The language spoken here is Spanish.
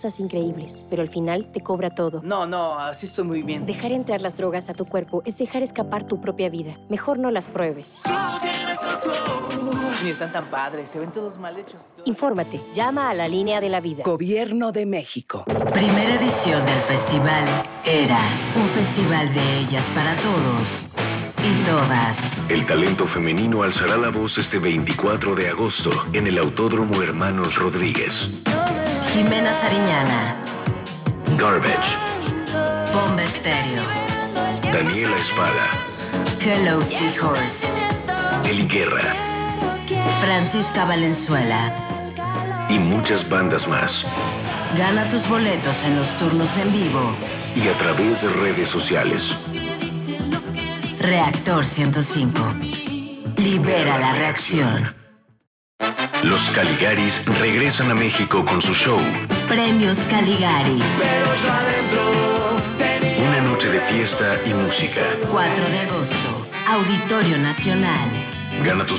Cosas increíbles, pero al final te cobra todo. No, así estoy muy bien. Dejar entrar las drogas a tu cuerpo es dejar escapar tu propia vida. Mejor no las pruebes. Ni están tan padres, se ven todos mal hechos. Infórmate, llama a la línea de la vida. Gobierno de México. Primera edición del festival Era, un festival de ellas para todos y todas. El talento femenino alzará la voz este 24 de agosto en el Autódromo Hermanos Rodríguez. Jimena Sariñana, Garbage, Bomba Estéreo, Daniela Espada, Hello Seahorse, Eli Guerra Francisca Valenzuela. y muchas bandas más. Gana tus boletos en los turnos en vivo. Y a través de redes sociales. Reactor 105. Libera la reacción. Los Caligaris regresan a México con su show. Premios Caligari. Una noche de fiesta y música. 4 de agosto. Auditorio Nacional. Gana tus